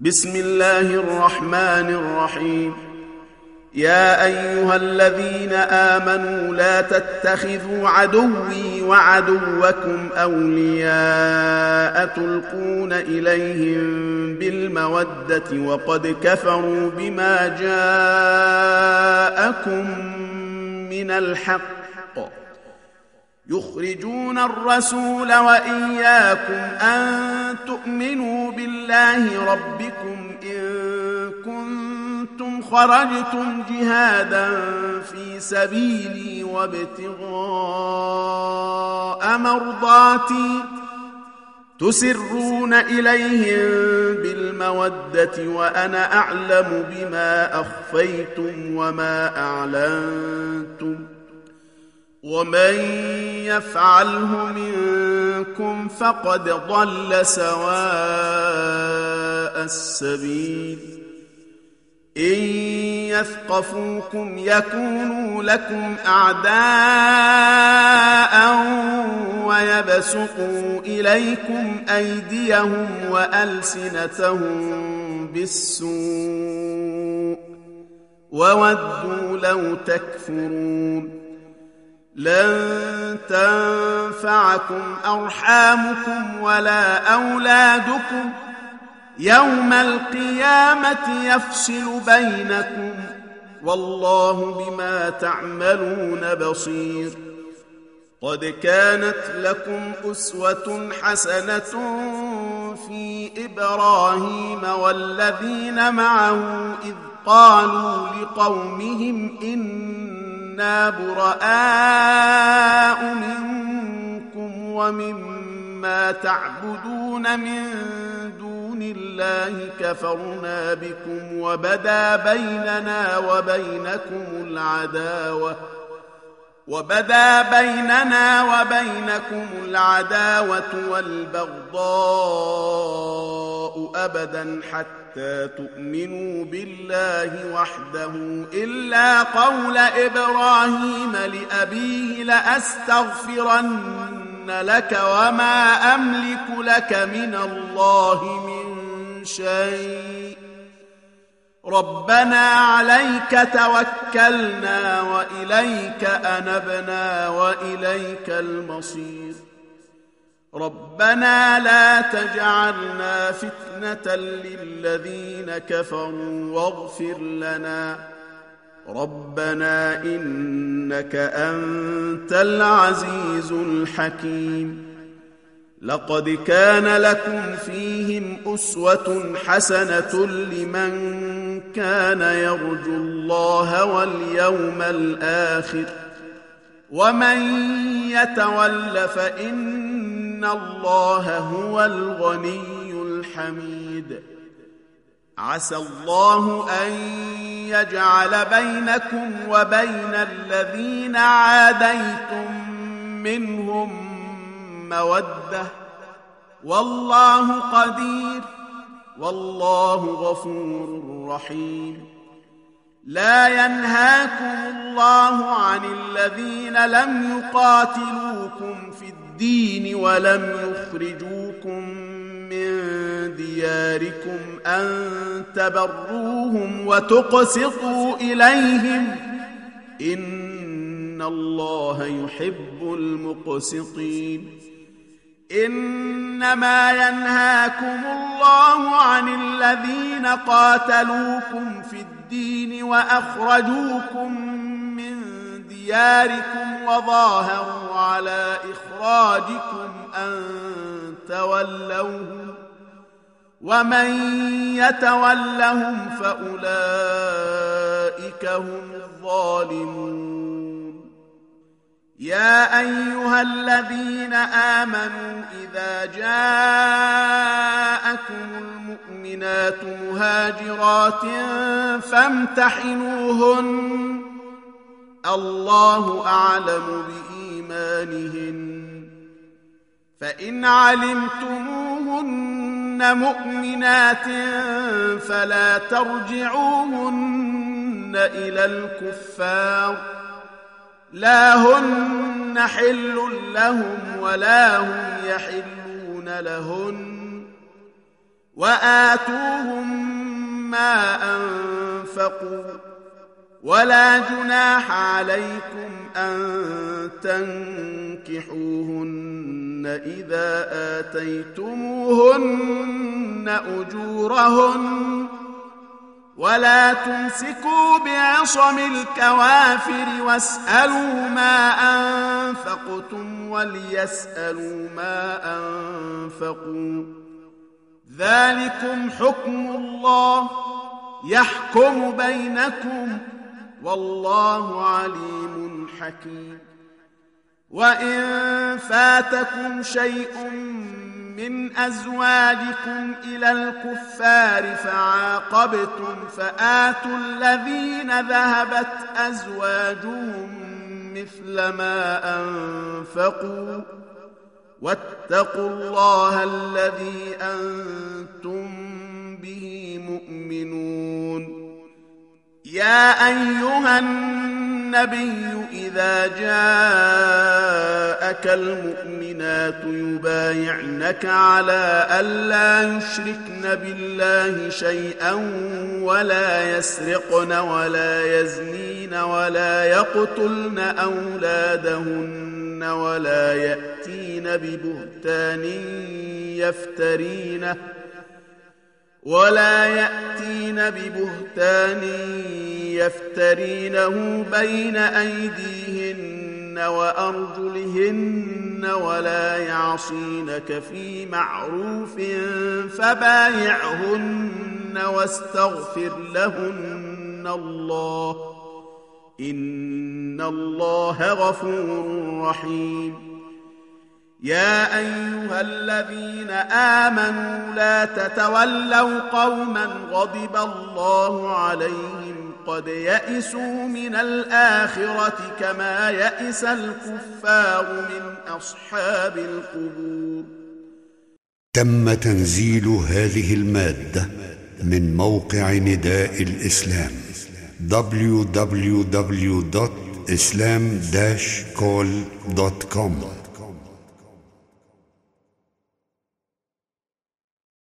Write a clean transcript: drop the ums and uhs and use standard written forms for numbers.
بسم الله الرحمن الرحيم. يا أيها الذين آمنوا لا تتخذوا عدوي وعدوكم أولياء تلقون إليهم بالمودة وقد كفروا بما جاءكم من الحق يخرجون الرسول وإياكم أن تؤمنوا بالله ربكم إن كنتم خرجتم جهادا في سبيلي وابتغاء مرضاتي تسرون إليهم بالمودة وأنا أعلم بما أخفيتم وما أعلنتم ومن يفعله منكم فقد ضل سواء السبيل. إن يثقفوكم يكونوا لكم أعداء ويبسطوا إليكم أيديهم وألسنتهم بالسوء وودوا لو تكفرون. لن تنفعكم أرحامكم ولا أولادكم يوم القيامة يفصل بينكم والله بما تعملون بصير. قد كانت لكم أسوة حسنة في إبراهيم والذين معه إذ قالوا لقومهم إنا براء منكم ومما تعبدون من دون الله كفرنا بكم وبدا بيننا وبينكم العداوة والبغضاء أبدا حتى تؤمنوا بالله وحده إلا قول إبراهيم لأبيه لأستغفرن لك وما أملك لك من الله من شيء ربنا عليك توكلنا وإليك أنبنا وإليك المصير. ربنا لا تجعلنا فتنة للذين كفروا واغفر لنا ربنا إنك أنت العزيز الحكيم. لقد كان لكم فيهم أسوة حسنة لمن كان يرجو الله واليوم الآخر ومن يتول فإن الله هو الغني الحميد. عسى الله أن يجعل بينكم وبين الذين عاديتم منهم مودة والله قدير والله غفور رحيم. لا ينهاكم الله عن الذين لم يقاتلوكم في الدين ولم يخرجوكم من دياركم أن تبروهم وتقسطوا إليهم إن الله يحب المقسطين. إنما ينهاكم الله عن الذين قاتلوكم في الدين وأخرجوكم من دياركم وظاهروا على إخراجكم أن تولوهم ومن يتولهم فأولئك هم الظالمون. يا أيها الذين آمنوا إذا جاءكم المؤمنات مهاجرات فامتحنوهن الله أعلم بإيمانهن فإن علمتموهن مؤمنات فلا ترجعوهن إلى الكفار لا هن حل لهم ولا هم يحلون لهن وآتوهم ما أنفقوا ولا جناح عليكم أن تنكحوهن إذا آتيتموهن أجورهن ولا تمسكوا بعصم الكوافر واسألوا ما أنفقتم وليسألوا ما أنفقوا ذلكم حكم الله يحكم بينكم والله عليم حكيم وإن فاتكم شيء من أزواجكم إلى الكفار فعاقبتم فآتوا الذين ذهبت أزواجهم مثل ما أنفقوا واتقوا الله الذي أنتم به مؤمنون يا أيها النبي إذا جاءك المؤمنات يبايعنك على ألا يشركن بالله شيئا ولا يسرقن ولا يزنين ولا يقتلن أولادهن ولا يأتين ببهتان يفترينه بين أيديهن وأرجلهن ولا يعصينك في معروف فبايعهن واستغفر لهن الله إن الله غفور رحيم يا أيها الذين آمنوا لا تتولوا قوما غضب الله عليهم قد يئسوا من الآخرة كما يئس الكفار من أصحاب القبور. تم تنزيل هذه المادة من موقع نداء الإسلام www.islam-call.com